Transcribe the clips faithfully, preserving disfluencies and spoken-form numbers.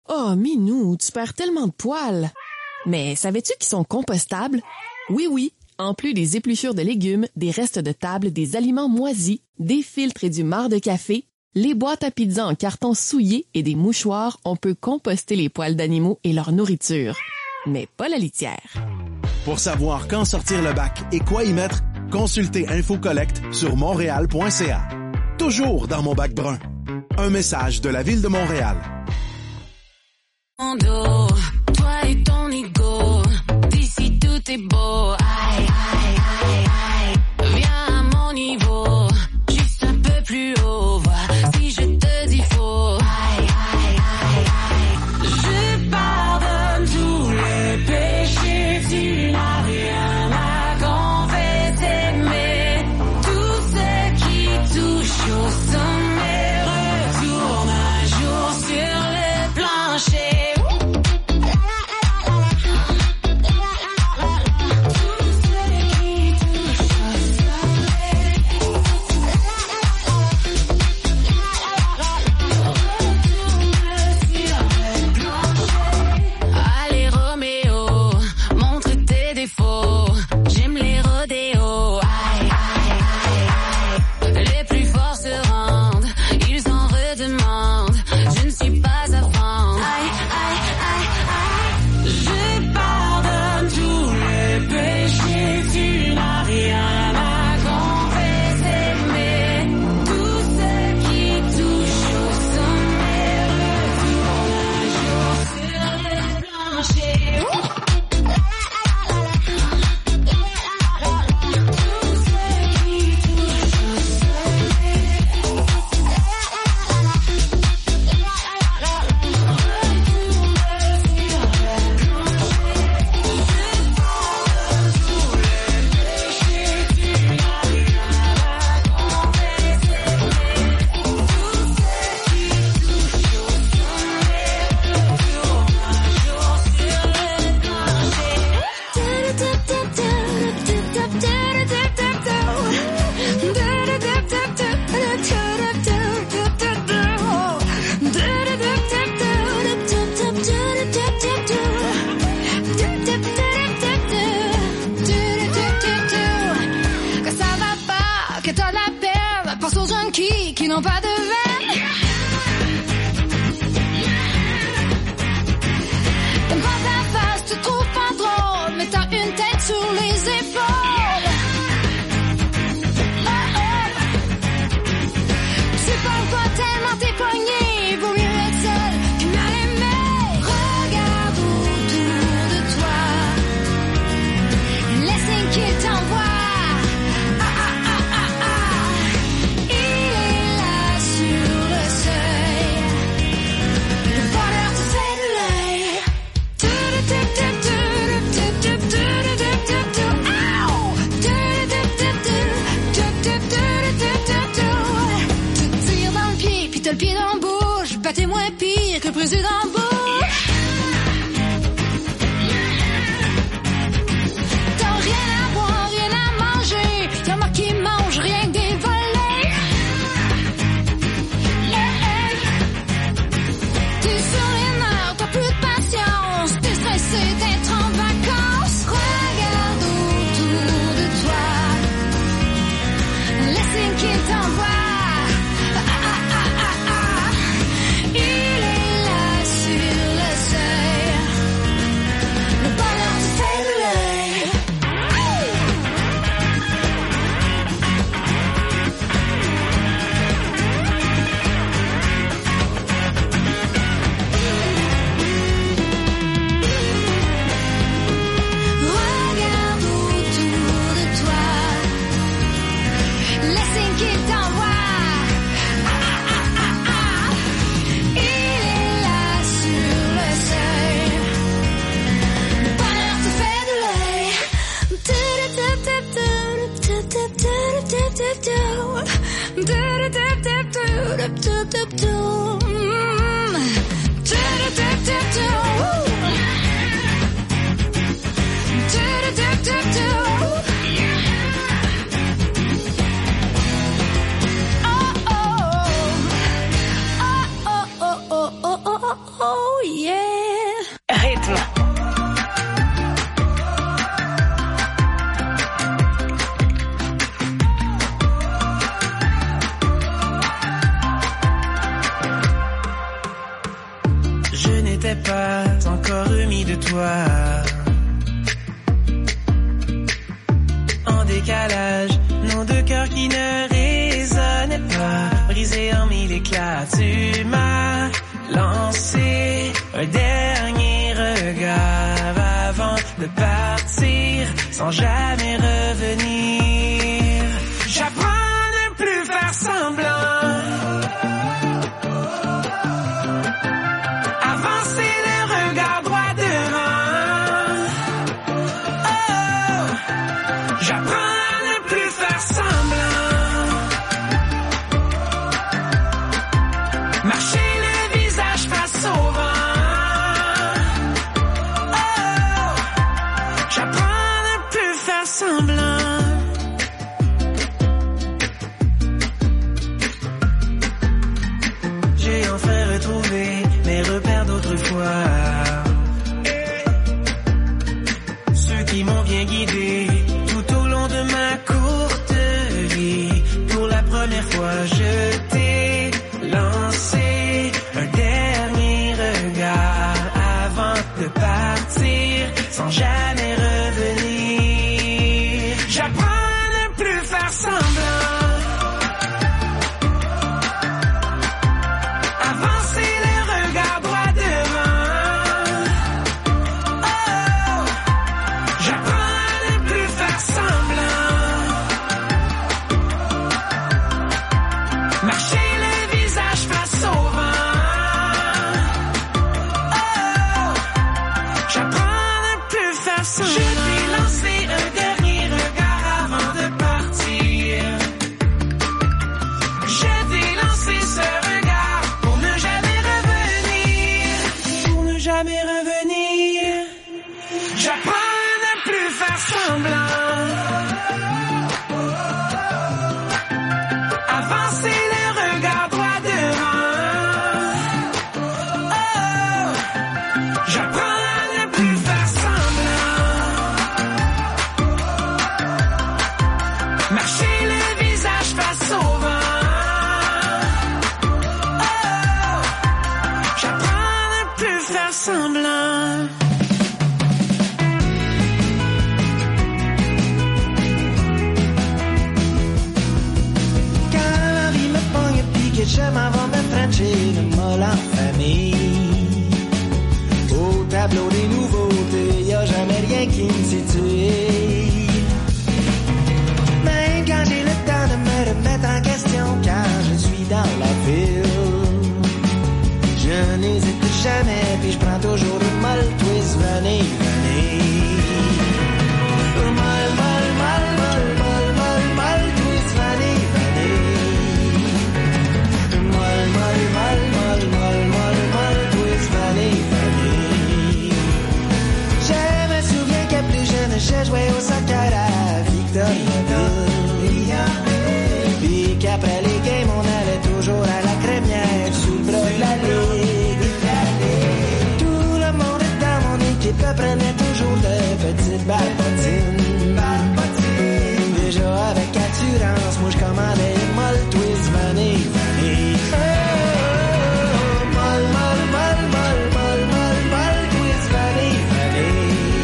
Oh, Minou, tu perds tellement de poils! Mais savais-tu qu'ils sont compostables? Oui, oui! En plus des épluchures de légumes, des restes de table, des aliments moisis, des filtres et du marc de café, les boîtes à pizza en carton souillé et des mouchoirs, on peut composter les poils d'animaux et leur nourriture. Mais pas la litière. Pour savoir quand sortir le bac et quoi y mettre, consultez InfoCollect sur montréal point c a. Toujours dans mon bac brun. Un message de la Ville de Montréal. Toi et ton ego, d'ici tout est beau. Aïe, aïe, aïe, aïe. Viens à mon niveau, juste un peu plus haut. Vois si je te dis faux. Aïe, aïe, aïe, aïe. Je pardonne tous les péchés, tu n'as rien à confesser, mais tout ce qui touche au sommet retourne un jour sur le plancher. n'était pas encore remis de toi. En décalage, nos deux cœurs qui ne résonnaient pas, brisés en mille éclats. Tu m'as lancé un dernier regard avant de partir sans jamais revenir. J'apprends à ne plus faire semblant, avancer le regard droit devant. Oh, j'apprends à ne plus faire semblant, marcher le visage face au vent. Oh, j'apprends à ne plus faire semblant. J'ai enfin retrouvé mes repères d'autrefois, ceux qui m'ont bien guidé tout au long de ma courte vie. Pour la première fois, je t'ai lancé un dernier regard avant de partir sans jamais revenir. J'apprends à ne plus faire semblant, avancer le regard droit devant. Oh, j'apprends à ne plus faire semblant, marcher le visage face au vent. Oh, j'apprends à ne plus faire semblant. Je t'ai lancé un dernier regard avant de partir. Je t'ai lancé ce regard pour ne jamais revenir, pour ne jamais revenir. J'apprends à ne plus faire semblant, avancer le regard droit devant. Oh, j'apprends à ne plus faire semblant, marcher le visage face au vent. Oh, j'apprends à ne plus faire semblant. Quand la vie me pogne pis que je m'en vais me frencher le molle en famille, au tableau des nouveautés, y'a jamais rien qui me situe. Même quand j'ai le temps de me remettre en question, quand je suis dans la ville, je n'hésite jamais puis je prends toujours le molle twist, venez, venez. Molle, molle, molle, molle, molle, molle, molle twist, venez, venez. Molle, molle, molle, molle, molle, molle, molle twist, venez, venez. Je me souviens que plus jeune, je jouais au soccer à Victoriaville. Puis qu'après les games, on allait toujours à la crémière sous le bras de la ligue. Tout le monde dans mon équipe prenait toujours de petites barbotines. Déjà avec assurance, moi je commandais une molle twist, venez, venez. Oh, molle, molle, molle, molle, molle, molle, molle twist, venez, venez.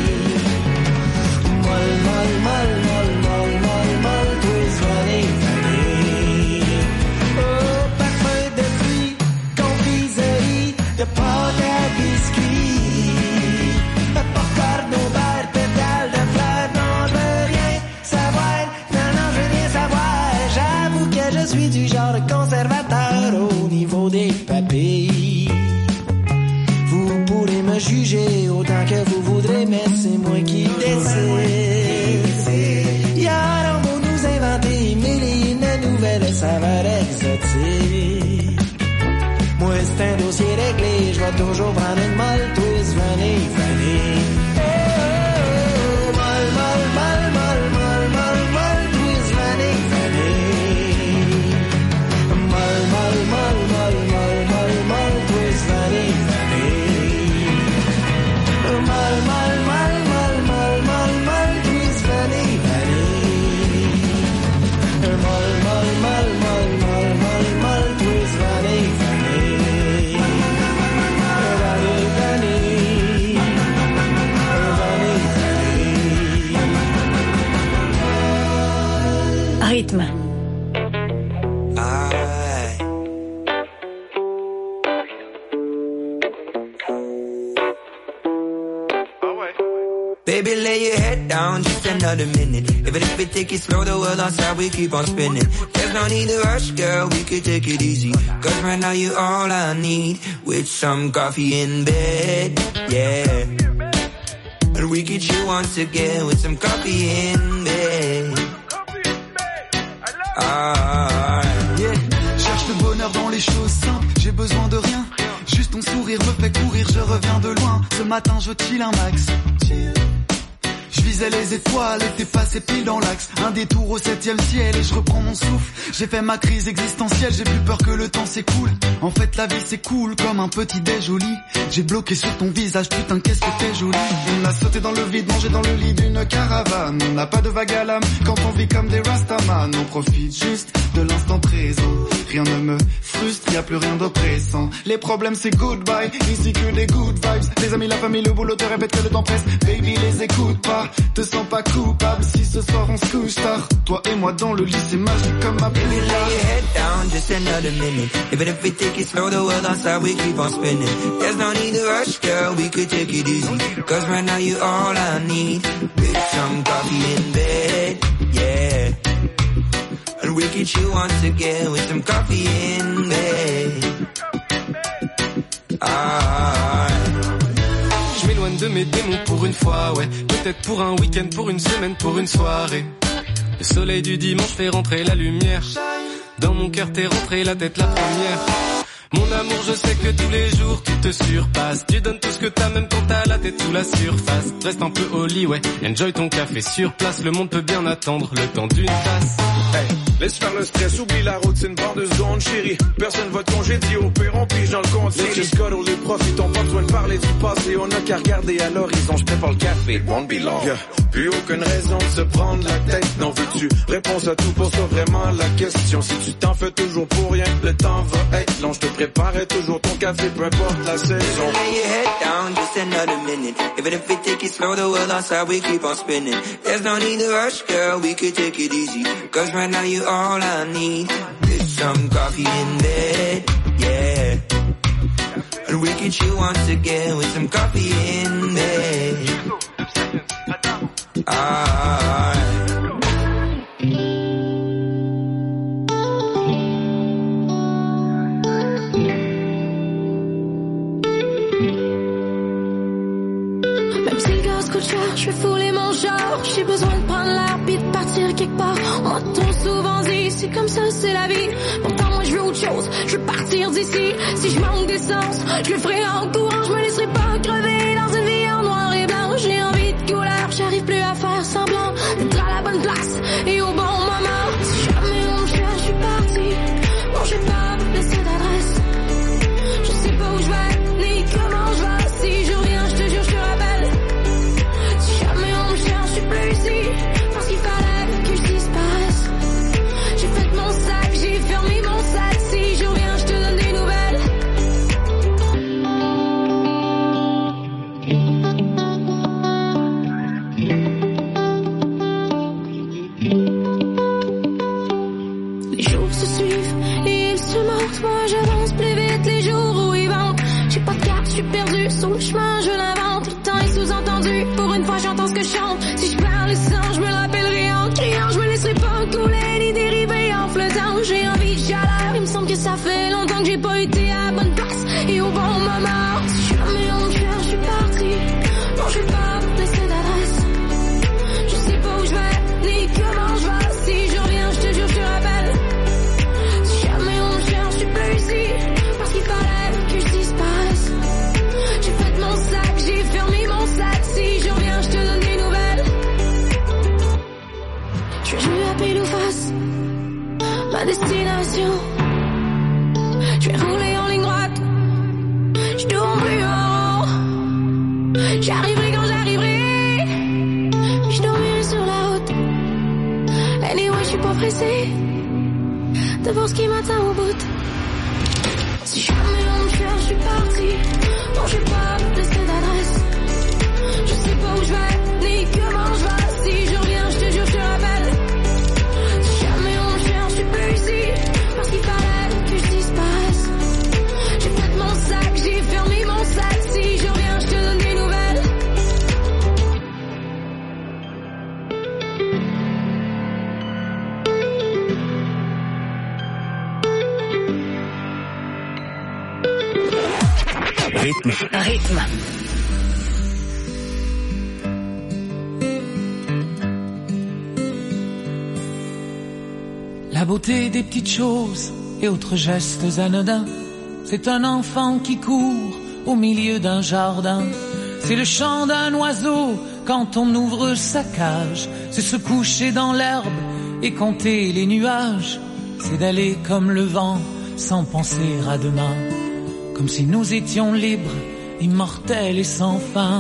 Molle, molle, molle, molle, molle, molle, molle twist, venez, venez. Oh, parfum de fruits, confiserie, de pâte à biscuits, popcorn au beurre, pétales de fleurs, non je veux rien savoir, non non je veux rien savoir. J'avoue que je suis du genre conservateur au niveau des papilles. Vous pourrez me juger autant que vous voudrez, mais c'est moi qui décide. Y'aura beau nous inventer mille et une nouvelles saveurs exotiques, moi c'est un dossier réglé, je vais toujours prendre une molle twist, venez, venez. Oh, molle, molle, molle, molle, molle, molle, molle twist, venez, venez. Molle, molle, molle, molle, molle, molle, molle twist, venez, venez. Molle, molle, molle, molle, molle, molle, molle twist, venez, venez. Molle, molle, molle, molle, molle, molle, molle twist, venez, venez. rythme. Aïe. Baby, lay your head down, just another minute. Even if we take it slow, the world outside, we keep on spinning. There's no need to rush, girl, we could take it easy. Cause right now you all I need. With some coffee in bed, yeah. And we could chill once again with some coffee in bed. Ah, yeah. Cherche le bonheur dans les choses simples, j'ai besoin de rien. Juste ton sourire me fait courir, je reviens de loin. Ce matin je chill un max. Je visais les étoiles et t'es passé pile dans l'axe. Un détour au septième ciel et je reprends mon souffle. J'ai fait ma crise existentielle, j'ai plus peur que le temps s'écoule. En fait la vie c'est cool comme un petit déj au lit. J'ai bloqué sur ton visage, putain qu'est-ce que t'es jolie. On a sauté dans le vide, mangé dans le lit d'une caravane. On n'a pas de vague à l'âme quand on vit comme des rastaman. On profite juste de l'instant présent. Rien ne me frustre, y a plus rien d'oppressant. Les problèmes c'est goodbye, ici que des good vibes. Les amis, la famille, le boulot te répète que le temps presse. Baby les écoute pas, te sens pas coupable si ce soir on se couche tard. Toi et moi dans le lit c'est magique comme ma baby, lay your head down, just another minute. Even if we take it slow, the world outside, we keep on spinning. There's no need to rush, girl, we could take it easy. Cause right now you all I need. With some coffee in bed, yeah. And we could chill once again with some coffee in bed. Ah. Je m'éloigne de mes démons pour une fois, ouais. Peut-être pour un week-end, pour une semaine, pour une soirée. Le soleil du dimanche fait rentrer la lumière. Dans mon cœur t'es rentré la tête la première. Mon amour, je sais que tous les jours tu te surpasses. Tu donnes tout ce que t'as même quand t'as la tête sous la surface. Reste un peu au lit, ouais. Enjoy ton café sur place. Le monde peut bien attendre le temps d'une tasse. Hey, laisse faire le stress, oublie la route, c'est une barre de secondes, chérie. Personne va te congédier, au pire on pige dans le compte. Les just cuddle, les profitons, pas besoin de parler du passé. On a qu'à regarder à l'horizon, je prépare le café, it won't be long. Yeah. Plus aucune raison de se prendre la tête. Non, veux-tu réponse à tout, pour ça vraiment la question. Si tu t'en fais toujours pour rien, le temps va être long. Je te préparerai toujours ton café, peu importe la saison. Lay your head down, just another minute. Even if we take it slow, the world outside, we keep on spinning. There's no need to rush, girl, we could take it easy. Cause right now you all I need. With some coffee in bed, yeah. And we can chill once again with some coffee in bed. Ah. Même si le gaz coûte cher, je vais fouler mon genre. J'ai besoin de prendre l'air puis de partir quelque part. On m'a trop souvent dit, c'est comme ça, c'est la vie. Pourtant moi je veux autre chose, je veux partir d'ici. Si je manque d'essence, je le ferai en courant. Je me laisserai pas crever dans une vie en noir et blanc. J'ai envie de couleur, j'arrive plus à faire semblant d'être à la bonne place et au bon moment. Si jamais on me cherche, je suis parti. Non, j'ai pas laissé d'adresse. Je sais pas où je vais, ni comment je vais. Si je reviens, je te jure, je te rappelle. Si jamais on me cherche, je suis plus ici. Parce qu'il fallait que je disparaisse. J'ai fait mon sac, j'ai fermé mon sac. Si je reviens, je te donne des nouvelles. Les jours se suivent et ils se mordent. Moi j'avance plus vite, les jours où ils vont. J'ai pas de carte, je suis perdu sur le chemin, je l'invente. Le temps est sous-entendu, pour une fois j'entends ce que je chante. Si je perds les sens, je me le rappellerai en criant. Je me laisserai pas couler ni dériver en flottant. J'ai envie de chaleur, il me semble que ça fait longtemps que j'ai pas été à la bonne place et au bon moment. Si jamais on me cherche, je suis parti. Non, je vais pas laisser d'adresse. Je sais pas où je vais, ni comment je vais. Si je reviens, je te jure, je te rappelle. Si jamais on me cherche, je suis plus ici. Parce qu'il fallait que je disparaisse. J'ai fait mon sac, j'ai fermé mon sac. Si je reviens, je te donne des nouvelles. Je vais jouer à pile ou face ma destination. Je vais rouler en ligne droite. Je tourne plus en rond. J'arriverai quand j'arriverai. Je dormirai sur la route. Anyway, je suis pas pressée de voir ce qui m'attend au bout. Si jamais on me cherche, je suis parti. Non, je vais pas laisser d'adresse. Je sais pas où je vais, ni comment je vais. Si je reviens, je te jure, je te rappelle. Si jamais on rythme, un rythme. La beauté des petites choses et autres gestes anodins, c'est un enfant qui court au milieu d'un jardin. C'est le chant d'un oiseau quand on ouvre sa cage. C'est se coucher dans l'herbe et compter les nuages. C'est d'aller comme le vent sans penser à demain, comme si nous étions libres, immortels et sans fin.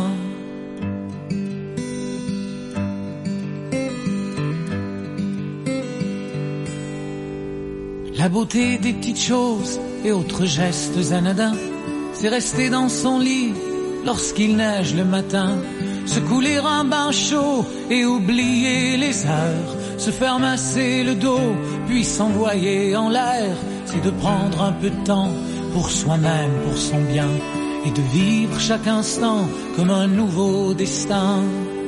La beauté des petites choses et autres gestes anodins, c'est rester dans son lit lorsqu'il neige le matin, se couler un bain chaud et oublier les heures, se faire masser le dos puis s'envoyer en l'air. C'est de prendre un peu de temps pour soi-même, pour son bien, et de vivre chaque instant comme un nouveau destin.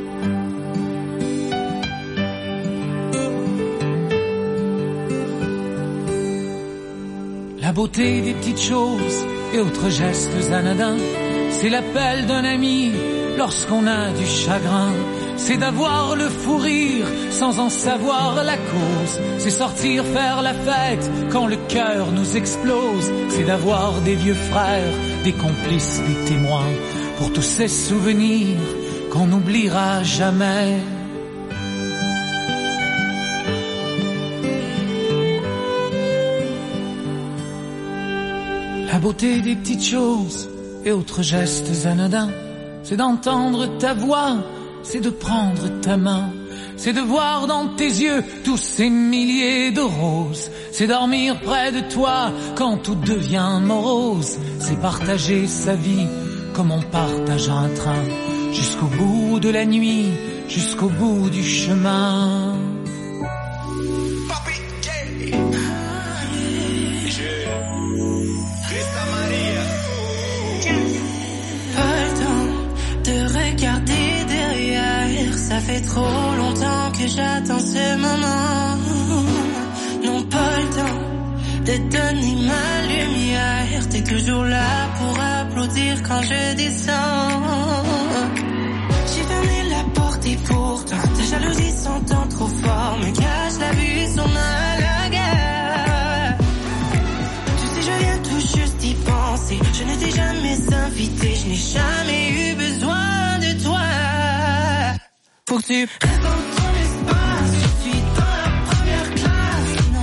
La beauté des petites choses et autres gestes anodins, c'est l'appel d'un ami lorsqu'on a du chagrin. C'est d'avoir le fou rire sans en savoir la cause. C'est sortir faire la fête quand le cœur nous explose. C'est d'avoir des vieux frères, des complices, des témoins, pour tous ces souvenirs qu'on n'oubliera jamais. La beauté des petites choses et autres gestes anodins, c'est d'entendre ta voix, c'est de prendre ta main, c'est de voir dans tes yeux tous ces milliers de roses, c'est dormir près de toi quand tout devient morose, c'est partager sa vie comme on partage un train, jusqu'au bout de la nuit, jusqu'au bout du chemin. Regarder derrière, ça fait trop longtemps que j'attends ce moment. Non, pas le temps de donner ma lumière. T'es toujours là pour applaudir quand je descends. J'ai fermé la porte et pourtant ta jalousie s'entend trop fort, me cache la vue, son à la guerre. Tu sais, je viens tout juste d'y penser. Je ne t'ai jamais invité, je n'ai jamais eu besoin. Faut que tu restes dans ton espace, je suis dans la première classe, non.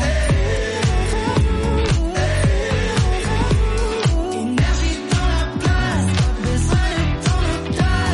Énergie dans la place, pas besoin de ton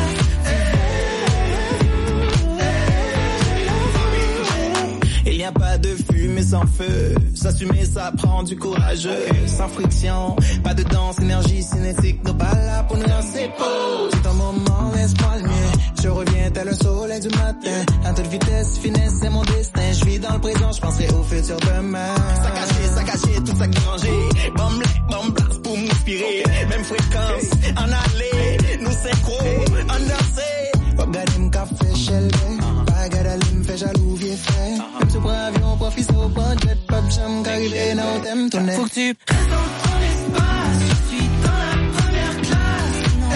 otage. Il n'y a pas de fumée sans feu, s'assumer ça prend du courage, sans friction, pas de danse, énergie cinétique, nos pas là pour nous lancer pause. C'est un moment, laisse-moi le mien. Je reviens tel un soleil du matin. À toute vitesse, finesse, c'est mon destin. Je vis dans le présent, je penserai au futur demain. Ça caché, ça caché, tout ça qui rangé. Bombe, bombe, blast pour m'inspirer. Même fréquence, en aller. Nous synchro, en danser. Pop gadim, café, shelby. Bagadalim, fait jaloux, vieux frère. Même sous avion, profite au budget. Pop jam, carré, non, t'aimes ton nez. Faut que tu restes dans ton espace. Je suis dans la première classe, non.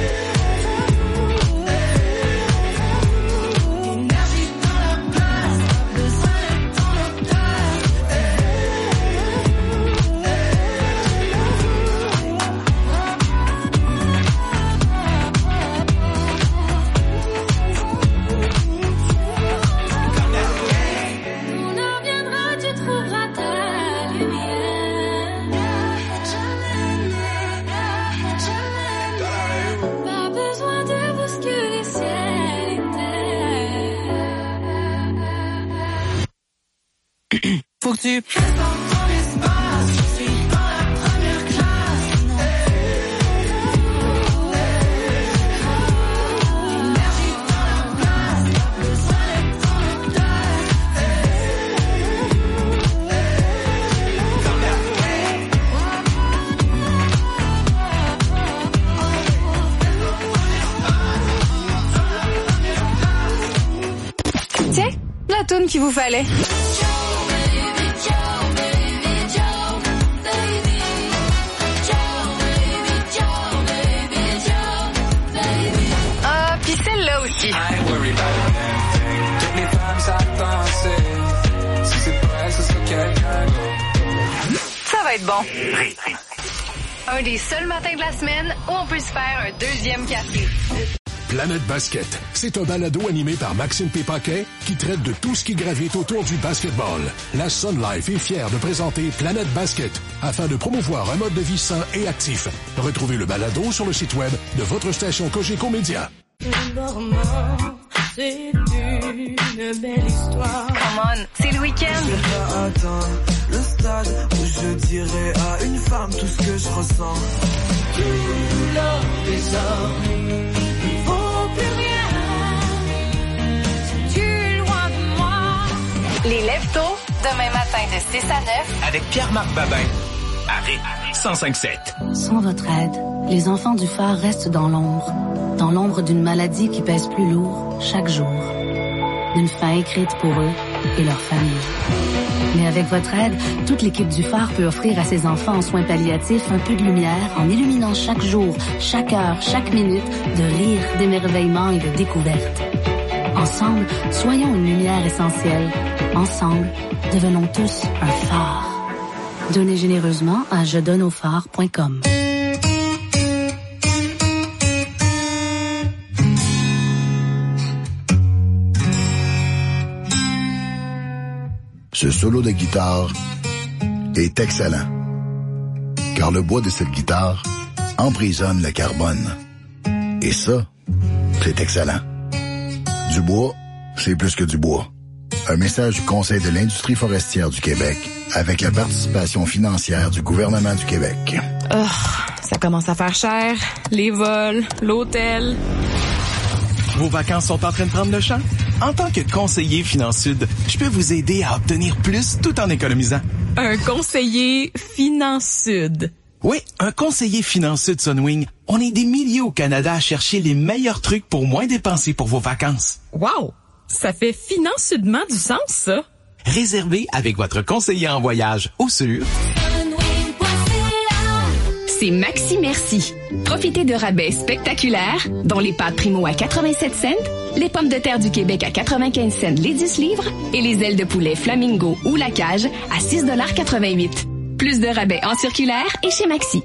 Faut que tu restes dans ton espace, je suis dans la première classe, non. Énergie dans la place, pas besoin d'être ton otage. Tiens, la toune qu'il vous fallait. va être bon. Un des seuls matins de la semaine où on peut se faire un deuxième café. Planète Basket, c'est un balado animé par Maxime Pépaquet qui traite de tout ce qui gravite autour du basketball. La Sun Life est fière de présenter Planète Basket afin de promouvoir un mode de vie sain et actif. Retrouvez le balado sur le site web de votre station Cogeco Média. C'est une belle histoire. Come on, c'est le week-end. Je vais atteindre le stade où je dirai à une femme tout ce que je ressens. Tout l'or des hommes, il vaut plus rien. Si tu es loin de moi. Les Lève-Tôt, demain matin de six à neuf. Avec Pierre-Marc Babin. À Rythme cent cinq sept. Sans votre aide, les enfants du phare restent dans l'ombre. Dans l'ombre d'une maladie qui pèse plus lourd chaque jour. D'une fin écrite pour eux et leur famille. Mais avec votre aide, toute l'équipe du phare peut offrir à ses enfants en soins palliatifs un peu de lumière en illuminant chaque jour, chaque heure, chaque minute de rire, d'émerveillement et de découverte. Ensemble, soyons une lumière essentielle. Ensemble, devenons tous un phare. Donnez généreusement à je donne au phare point com. Ce solo de guitare est excellent, car le bois de cette guitare emprisonne le carbone. Et ça, c'est excellent. Du bois, c'est plus que du bois. Un message du Conseil de l'industrie forestière du Québec avec la participation financière du gouvernement du Québec. Oh, ça commence à faire cher. Les vols, l'hôtel... Vos vacances sont en train de prendre le champ? En tant que conseiller FinanSud, je peux vous aider à obtenir plus tout en économisant. Un conseiller FinanSud. Oui, un conseiller FinanSud Sunwing. On est des milliers au Canada à chercher les meilleurs trucs pour moins dépenser pour vos vacances. Wow! Ça fait financièrement du sens, ça. Réservez avec votre conseiller en voyage au sur... C'est Maxi Merci. Profitez de rabais spectaculaires, dont les pâtes Primo à quatre-vingt-sept cents, les pommes de terre du Québec à quatre-vingt-quinze cents les dix livres et les ailes de poulet Flamingo ou La Cage à six quatre-vingt-huit. Plus de rabais en circulaire et chez Maxi.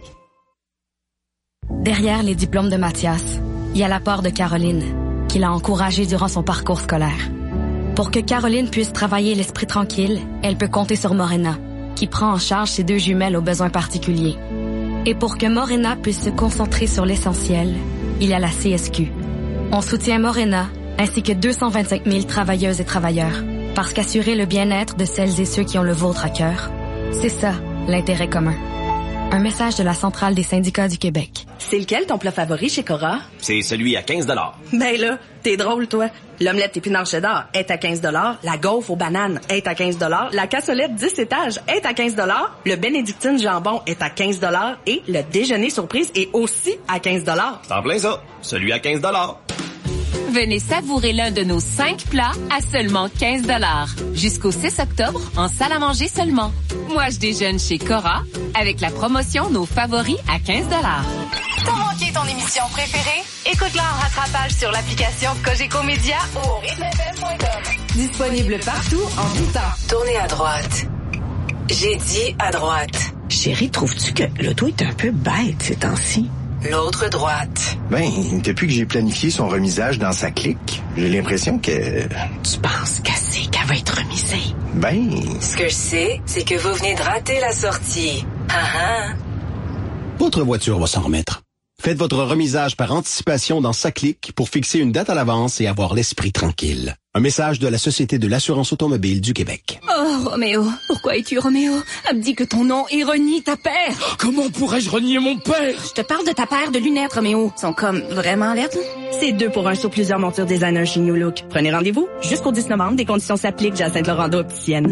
Derrière les diplômes de Mathias, il y a l'apport de Caroline, qui l'a encouragé durant son parcours scolaire. Pour que Caroline puisse travailler l'esprit tranquille, elle peut compter sur Morena, qui prend en charge ses deux jumelles aux besoins particuliers. Et pour que Morena puisse se concentrer sur l'essentiel, il y a la C S Q. On soutient Morena ainsi que deux cent vingt-cinq mille travailleuses et travailleurs, parce qu'assurer le bien-être de celles et ceux qui ont le vôtre à cœur, c'est ça, l'intérêt commun. Un message de la Centrale des syndicats du Québec. C'est lequel ton plat favori chez Cora? C'est celui à quinze dollars. Ben là, t'es drôle, toi. L'omelette épinard cheddar est à quinze dollars. La gaufre aux bananes est à quinze dollars. La cassolette dix étages est à quinze dollars. Le bénédictine jambon est à quinze dollars. Et le déjeuner surprise est aussi à quinze dollars. C'est en plein ça. Celui à quinze dollars. Venez savourer l'un de nos cinq plats à seulement quinze dollars. Jusqu'au six octobre, en salle à manger seulement. Moi, je déjeune chez Cora avec la promotion Nos favoris à quinze dollars. T'as manqué ton émission préférée? Écoute-la en rattrapage sur l'application Cogeco Média ou au rythme f m point com. Disponible partout, en tout temps. Tournez à droite. J'ai dit à droite. Chérie, trouves-tu que l'auto est un peu bête ces temps-ci? L'autre droite. Ben, depuis que j'ai planifié son remisage dans sa clique, j'ai l'impression que... Tu penses qu'elle sait qu'elle va être remisée? Ben... Ce que je sais, c'est que vous venez de rater la sortie. Ah ah. Votre voiture va s'en remettre. Faites votre remisage par anticipation dans SACLIC pour fixer une date à l'avance et avoir l'esprit tranquille. Un message de la Société de l'assurance automobile du Québec. Oh, Roméo, pourquoi es-tu Roméo? Elle me dit que ton nom et renie ta paire. Comment pourrais-je renier mon père? Je te parle de ta paire de lunettes, Roméo. Ils sont comme vraiment lettres. C'est deux pour un sur plusieurs montures designer chez New Look. Prenez rendez-vous jusqu'au dix novembre. Des conditions s'appliquent. Jacinthe Laurent opticienne.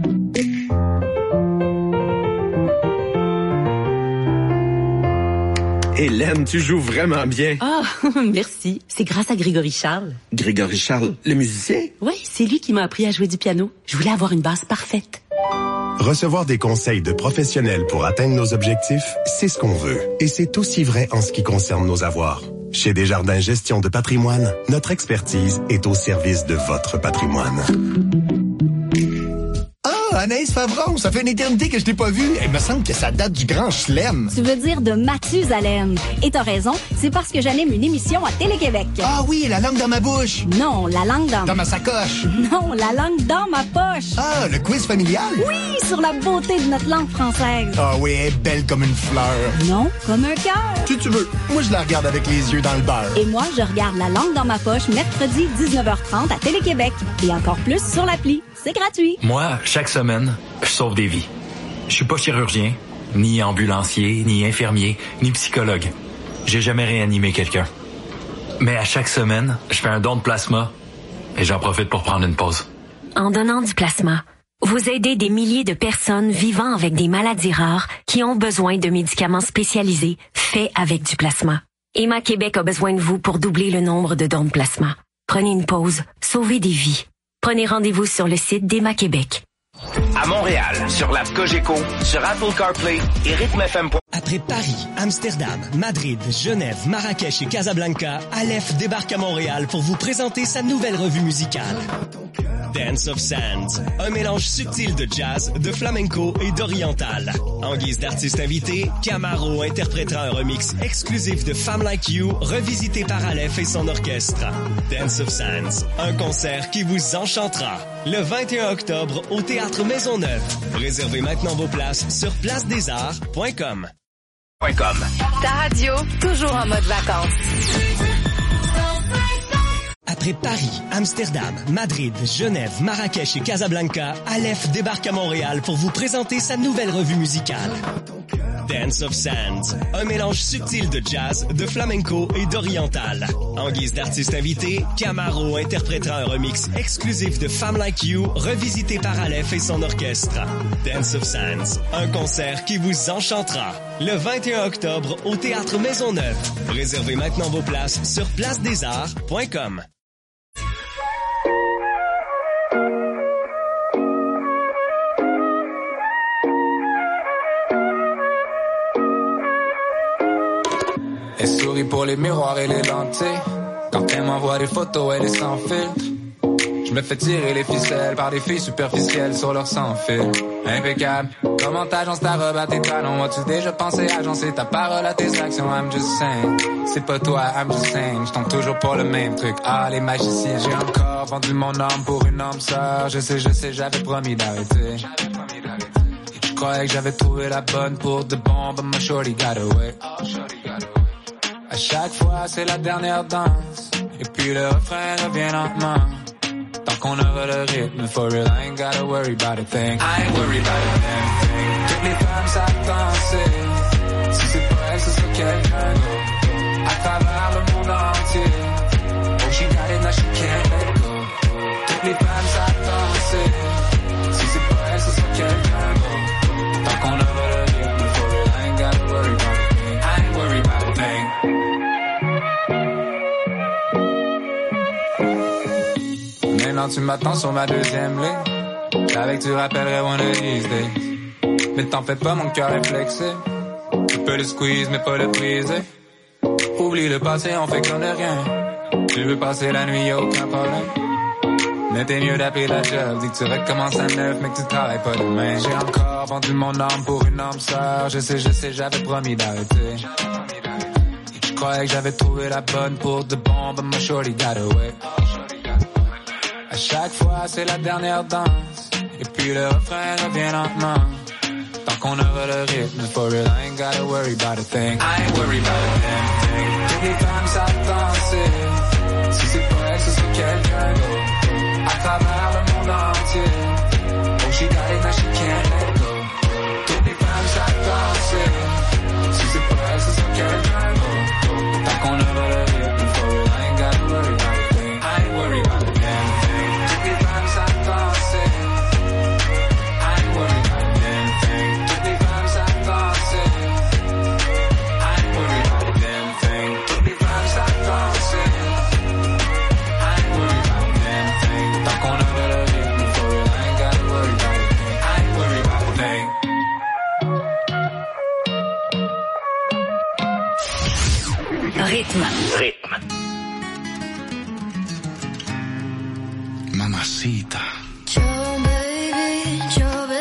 Hélène, tu joues vraiment bien. Ah, oh, merci. C'est grâce à Grégory Charles. Grégory Charles, le musicien? Oui, c'est lui qui m'a appris à jouer du piano. Je voulais avoir une base parfaite. Recevoir des conseils de professionnels pour atteindre nos objectifs, c'est ce qu'on veut. Et c'est aussi vrai en ce qui concerne nos avoirs. Chez Desjardins Gestion de patrimoine, notre expertise est au service de votre patrimoine. Anaïs Favron, ça fait une éternité que je t'ai pas vue. Il me semble que ça date du Grand Chelem. Tu veux dire de Mathusalem. Et t'as raison, c'est parce que j'anime une émission à Télé-Québec. Ah oui, la langue dans ma bouche. Non, la langue dans... Dans ma sacoche. Non, la langue dans ma poche. Ah, le quiz familial? Oui, sur la beauté de notre langue française. Ah oui, elle est belle comme une fleur. Non, comme un cœur. Si tu veux, moi je la regarde avec les yeux dans le beurre. Et moi, je regarde la langue dans ma poche mercredi dix-neuf heures trente à Télé-Québec. Et encore plus sur l'appli. C'est gratuit. Moi, chaque semaine, je sauve des vies. Je suis pas chirurgien, ni ambulancier, ni infirmier, ni psychologue. J'ai jamais réanimé quelqu'un. Mais à chaque semaine, je fais un don de plasma et j'en profite pour prendre une pause. En donnant du plasma, vous aidez des milliers de personnes vivant avec des maladies rares qui ont besoin de médicaments spécialisés faits avec du plasma. Emma Québec a besoin de vous pour doubler le nombre de dons de plasma. Prenez une pause, sauvez des vies. Prenez rendez-vous sur le site d'Emma Québec. À Montréal, sur l'app Cogeco, sur Apple CarPlay et rythme f m. Après Paris, Amsterdam, Madrid, Genève, Marrakech et Casablanca, Aleph débarque à Montréal pour vous présenter sa nouvelle revue musicale. Dance of Sands, un mélange subtil de jazz, de flamenco et d'oriental. En guise d'artiste invité, Camaro interprétera un remix exclusif de Femme Like You, revisité par Aleph et son orchestre. Dance of Sands, un concert qui vous enchantera. Le vingt et un octobre au Théâtre Maisonneuve. Réservez maintenant vos places sur place des arts point com. Ta radio, toujours en mode vacances. Après Paris, Amsterdam, Madrid, Genève, Marrakech et Casablanca, Aleph débarque à Montréal pour vous présenter sa nouvelle revue musicale. Dance of Sands, un mélange subtil de jazz, de flamenco et d'oriental. En guise d'artiste invité, Camaro interprétera un remix exclusif de Femme Like You, revisité par Aleph et son orchestre. Dance of Sands, un concert qui vous enchantera. Le vingt et un octobre au Théâtre Maisonneuve. Réservez maintenant vos places sur place des arts point com. Elle sourit pour les miroirs et les lentilles. Quand elle m'envoie des photos, elle est sans filtre. Je me fais tirer les ficelles par des filles superficielles sur leur sans-fil. Impeccable. Comment t'agences ta robe à tes talons? As-tu déjà pensé agencer ta parole à tes actions? I'm just saying. C'est pas toi, I'm just saying. Je tombe toujours pour le même truc. Ah, les magiciens. J'ai encore vendu mon âme pour une âme sœur. Je sais, je sais, j'avais promis d'arrêter. Je croyais que j'avais trouvé la bonne pour de bon, but my shorty got away. À chaque fois, c'est la dernière danse. Et puis le refrain revient lentement. Tant qu'on aura le rythme, for real, I ain't gotta worry about a thing. I ain't worried about a damn thing. Toutes les femmes savent danser. Si c'est pas elle, ce sera quelqu'un d'autre. À travers le monde entier. Oh, she got it, now she can't let go. Toutes les femmes savent danser. Si c'est pas elle, ce sera quelqu'un d'autre. Tant qu'on aura le rythme, for real, I ain't gotta worry about a thing. I ain't worried about a thing. Maintenant tu m'attends sur ma deuxième ligne. J'avais que tu rappellerais one of these days. Mais t'en fais pas, mon cœur est flexible. Tu peux le squeeze mais pas le briser. Oublie le passé, on fait comme de rien. Tu veux passer la nuit, y'a aucun problème. Mais t'es mieux d'appeler la job. Dis que tu recommences à neuf mais que tu travailles pas demain. J'ai encore vendu mon âme pour une âme sœur. Je sais, je sais, j'avais promis d'arrêter. Je croyais que j'avais trouvé la bonne pour de bon, but my shorty got away. À chaque fois, c'est la dernière danse. Et puis le refrain revient lentement. Tant qu'on aura le rythme, for real, I ain't gotta worry about a thing. I ain't worried about a damn thing. Toutes les femmes savent danser. Si c'est pas elle, ce sera quelqu'un d'autre. À travers le monde entier. Oh, she got it, now she can't let go. Toutes les femmes savent danser. Si c'est pas elle, ce sera quelqu'un d'autre. Tant qu'on aura le rythme, for real, I ain't gotta worry about a thing. I ain't worried about a damn thing. Rythme. Rythme. Mamacita. Yo, baby, yo, baby.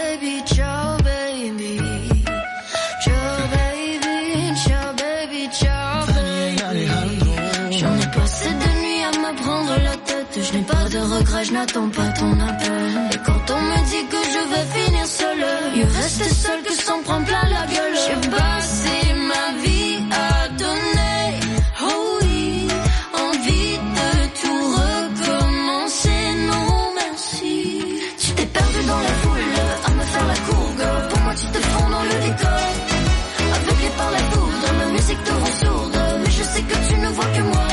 prendre la tête. Je n'ai pas de regrets, je n'attends pas ton appel. Et quand on me dit que je vais finir seule, mieux rester seule que s'en prendre plein la gueule. J'ai passé ma vie à donner, oh oui, envie de tout recommencer, non merci. Tu t'es perdu dans la foule, à me faire la cour, girl. Pour moi tu te fonds dans le décor, aveuglé par la poudre, ma musique te rend sourde, mais je sais que tu ne vois que moi.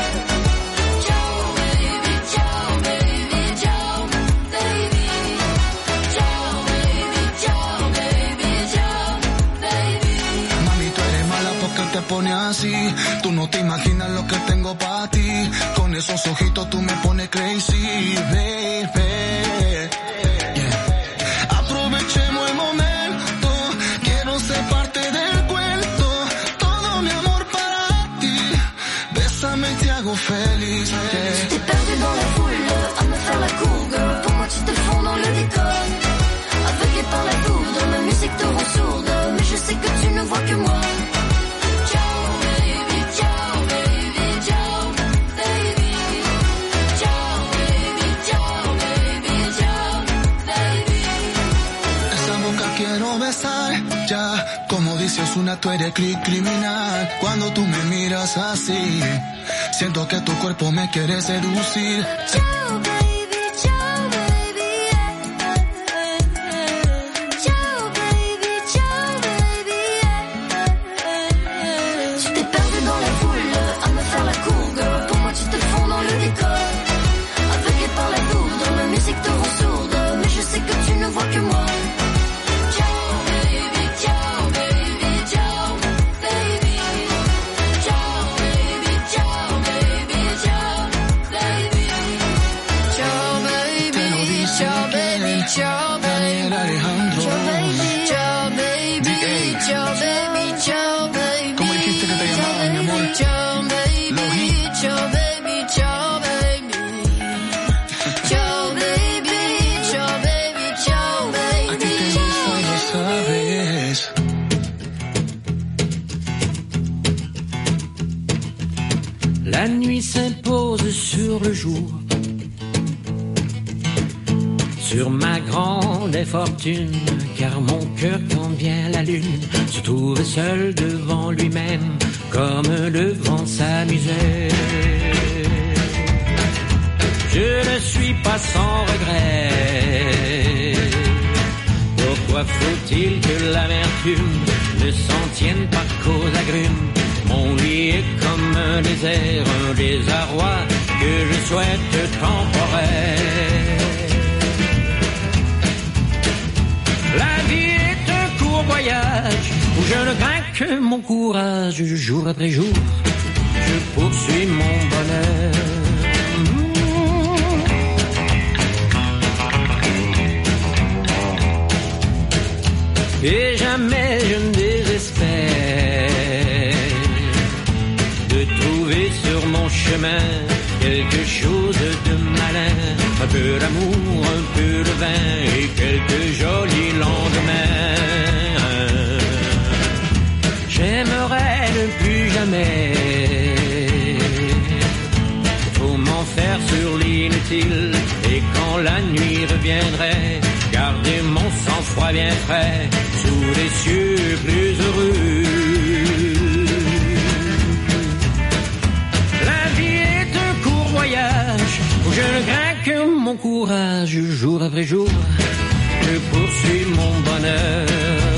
Te pone así, tú no te imaginas lo que tengo para ti. Con esos ojitos tú me pones crazy, baby. Yeah. Aprovechemos el momento, quiero ser parte del cuento. Todo mi amor para ti, bésame y te hago feliz. Yeah. Tu t'es perdu dans la foule, à me faire la cour, girl. Pour moi tu te fonds dans le décor, aveuglé par la poudre, ma musique te rend sourde, mais je sais que tu ne vois que moi. Quiero besar, ya, como dice Ozuna, tú eres cri- criminal. Cuando tú me miras así, siento que tu cuerpo me quiere seducir. Sí. La nuit s'impose sur le jour, sur ma grande infortune, car mon cœur, quand vient la lune, se trouve seul devant lui-même, comme devant sa misère. Je ne suis pas sans regret. Pourquoi faut-il que l'amertume ne s'en tienne pas qu'aux agrumes? Mon lit est comme un désert, un désarroi que je souhaite temporaire. La vie est un court voyage où je ne crains que mon courage. Jour après jour, je poursuis mon bonheur. Et jamais je ne désespère de trouver sur mon chemin quelque chose de malin, un peu d'amour, un peu de vin et quelques jolis lendemains. J'aimerais ne plus jamais trop m'en faire sur l'inutile, et quand la nuit reviendrait, garder mon sang-froid bien frais sous les cieux plus heureux. La vie est un court voyage où je ne crains que mon courage. Jour après jour, je poursuis mon bonheur.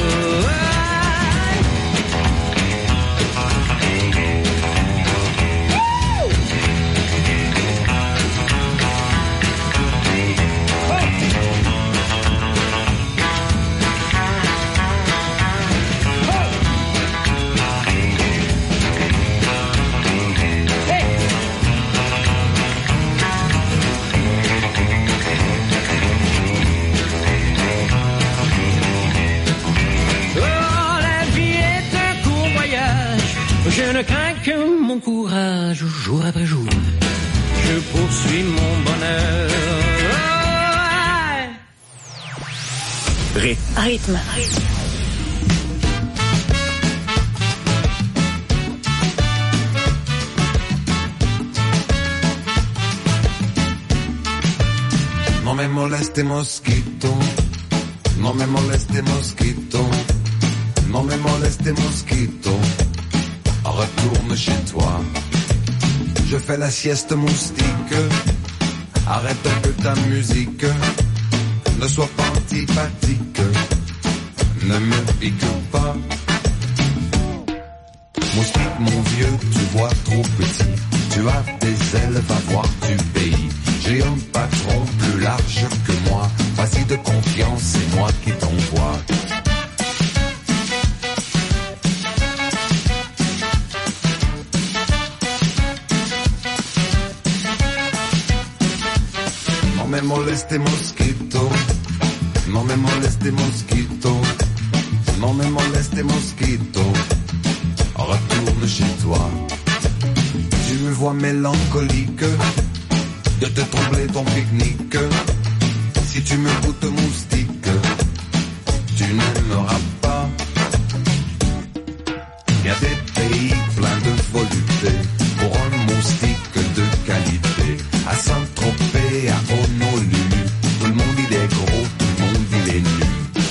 Je ne crains que mon courage, jour après jour, je poursuis mon bonheur. Rythme. Rythme. me moleste mosquito, no me moleste mosquito, non me moleste mosquito, retourne chez toi. Je fais la sieste moustique, arrête un peu ta musique, ne sois pas antipathique, ne me pique pas. Moustique mon vieux, tu vois trop petit, tu as des ailes, va voir du pays. J'ai un patron plus large que moi, vas-y de confiance, c'est moi qui t'envoie. Non me moleste mosquito, non me moleste mosquito, non me moleste mosquito, retourne chez toi. Tu me vois mélancolique, de te troubler ton pique-nique. Si tu me goûtes moustique, tu n'aimeras pas. Y a des pays pleins de volupté pour un moustique de qualité. À Saint-Tropez, à Honolulu, tout le monde il est gros, tout le monde il est nu.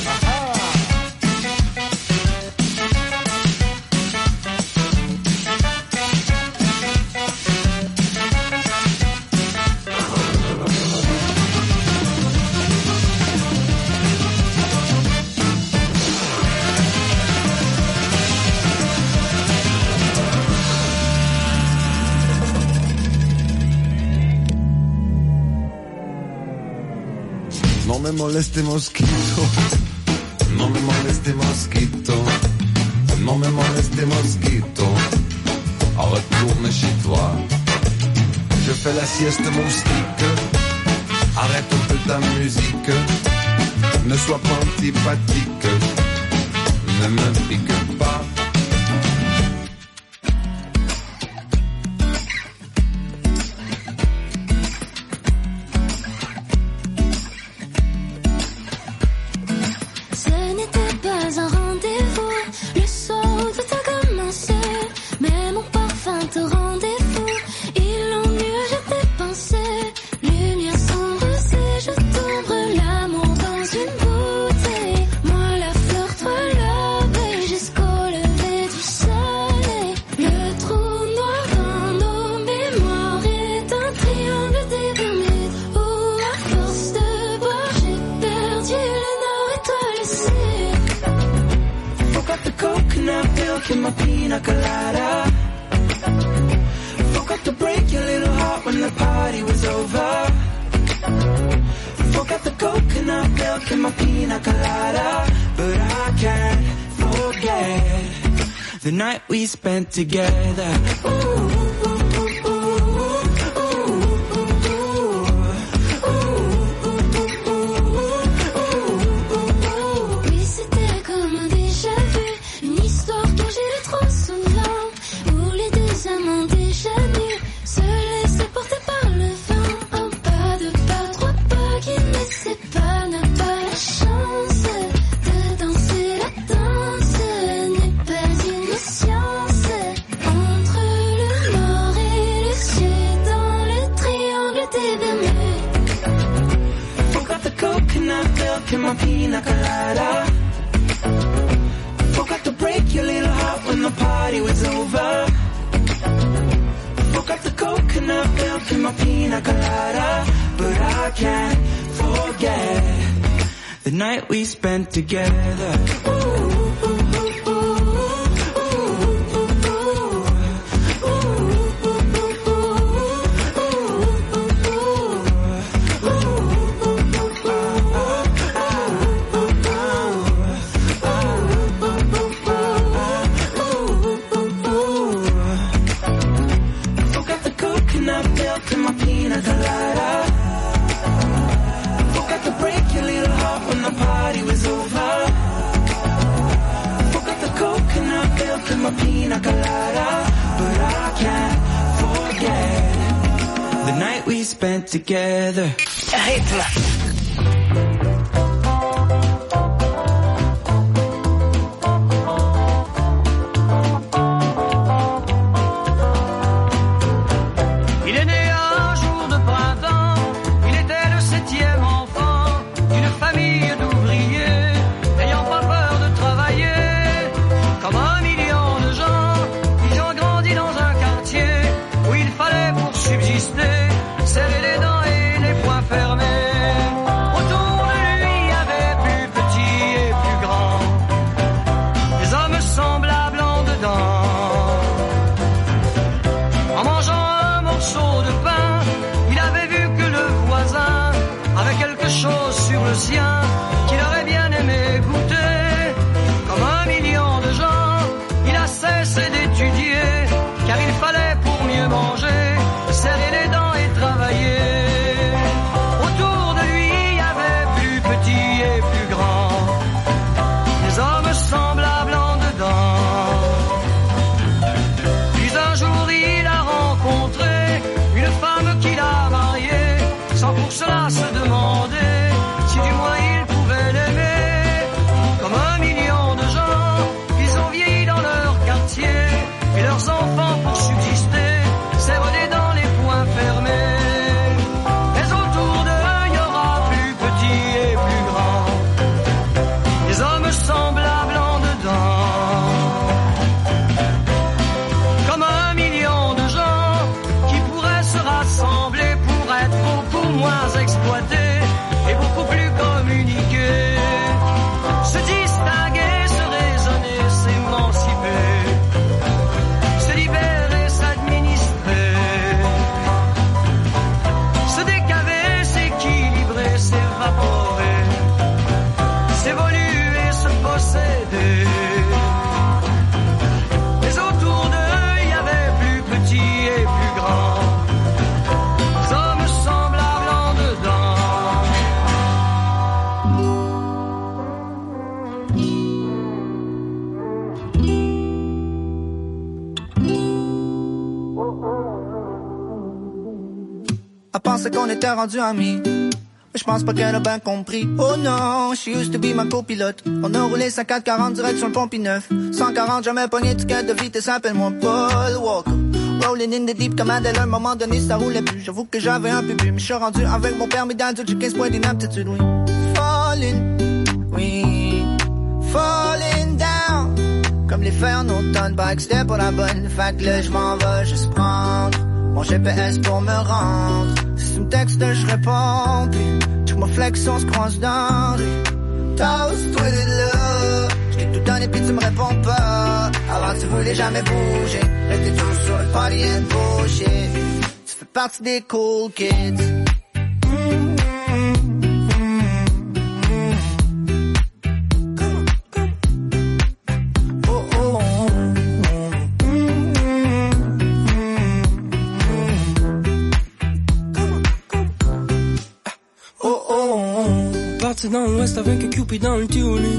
Non me moleste mosquito, non me moleste mosquito, non me moleste mosquito, retourne chez toi. Je fais la sieste moustique, arrête un peu ta musique, ne sois pas antipathique, ne me pique pas. The night we spent together. Ooh. Pina colada. Forgot to break your little heart when the party was over. Forgot the coconut milk in my pina colada. But I can't forget the night we spent together. Ooh. Pina colada, but I can't forget the night we spent together. Rythme. Il est né un jour de printemps, il était le septième en sien, qu'il aurait bien aimé goûter. Comme un million de gens, il a cessé d'étudier, car il fallait pour mieux manger, serrer les dents et travailler. Autour de lui, il y avait plus petit et plus grand, des hommes semblables en dedans. Puis un jour, il a rencontré une femme qu'il a mariée, sans pour cela se demander si du moins il pouvait l'aimer. Comme un million de gens, ils ont vieilli dans leur quartier, et leurs enfants pour subsister serrent les dents, les poings fermés. Mais autour d'eux, il y aura plus petit et plus grand, des hommes semblables en dedans. Comme un million de gens qui pourraient se rassembler pour être beaucoup moins exploités et beaucoup plus communiqués, se distinguer, se raisonner, s'émanciper, se libérer, s'administrer, se décaver, s'équilibrer, s'évaporer, s'évoluer, se posséder. Mais autour d'eux, il y avait plus petit et plus grand, des hommes semblables en dedans. Elle pensait qu'on était rendu amis, mais je pense pas qu'elle a bien compris. Oh non, she used to be ma copilote. On a roulé cinquante quarante direct sur le pont neuf. cent quarante, jamais pogné d'étiquette de vitesse, appelle-moi Paul Walker. Rolling in the deep comme Adèle, à un moment donné ça roulait plus. J'avoue que j'avais un peu bu, mais je suis rendu avec mon permis d'adulte, j'ai quinze points d'inaptitude, oui. Falling, oui, falling down, comme les fers en automne, bike c'était pour la bonne. Fait que là je m'en vais juste prendre mon G P S pour me rendre. Si tu me textes je réponds, puis check mon flex on se croise dans la rue. Toast, toi de là, je t'ai tout donné puis tu me réponds pas. Avant tu voulais jamais bouger, là t'es toujours sur le party and bullshit. Tu fais partie des cool kids. Parti dans l'ouest avec un Cupid dans le tunnel.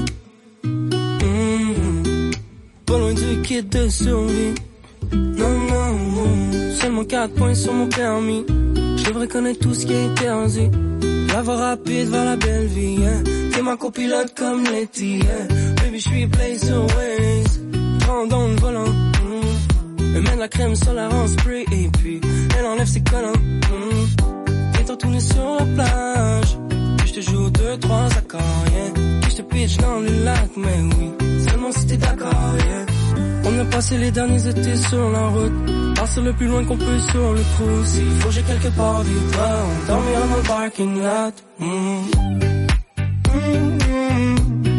Mmh. Pas loin du kit de survie. Non, non, non. Seulement quatre points sur mon permis. Je devrais connaître tout ce qui est interdit. La voie rapide vers la belle vie, hein. T'es ma copilote comme Letty, hein. Baby, j'suis play sur Waze. Prends dans le volant. Mmh. Elle met de la crème solaire en spray. Et puis, elle enlève ses collants. Mmh. Viens tourner sur la plage. Je te joue deux, trois accords, yeah. Puis je te pitch dans le lac, mais oui, seulement si t'es d'accord, yeah. On a passé les derniers étés sur la route, partir le plus loin qu'on peut sur le cruise. S'il faut j'ai quelque part du temps, dormir dans le parking lot. Mm. Mm, mm.